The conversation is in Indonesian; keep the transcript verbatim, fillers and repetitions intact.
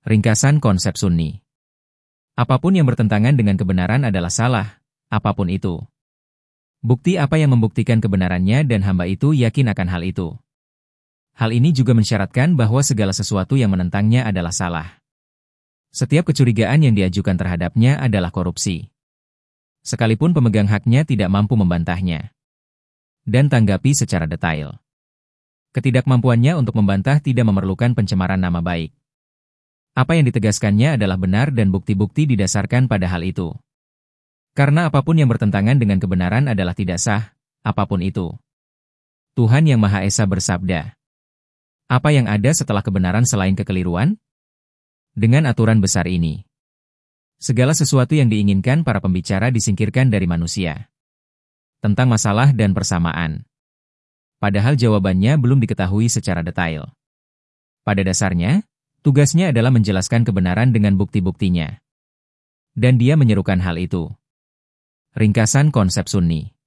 Ringkasan konsep Sunni. Apapun yang bertentangan dengan kebenaran adalah salah, apapun itu. Bukti apa yang membuktikan kebenarannya dan hamba itu yakin akan hal itu. Hal ini juga mensyaratkan bahwa segala sesuatu yang menentangnya adalah salah. Setiap kecurigaan yang diajukan terhadapnya adalah korupsi. Sekalipun pemegang haknya tidak mampu membantahnya. Dan tanggapi secara detail. Ketidakmampuannya untuk membantah tidak memerlukan pencemaran nama baik. Apa yang ditegaskannya adalah benar dan bukti-bukti didasarkan pada hal itu. Karena apapun yang bertentangan dengan kebenaran adalah tidak sah, apapun itu. Tuhan Yang Maha Esa bersabda, apa yang ada setelah kebenaran selain kekeliruan? Dengan aturan besar ini, segala sesuatu yang diinginkan para pembicara disingkirkan dari manusia. Tentang masalah dan persamaan. Padahal jawabannya belum diketahui secara detail. Pada dasarnya, tugasnya adalah menjelaskan kebenaran dengan bukti-buktinya. Dan dia menyerukan hal itu. Ringkasan konsep Sunni.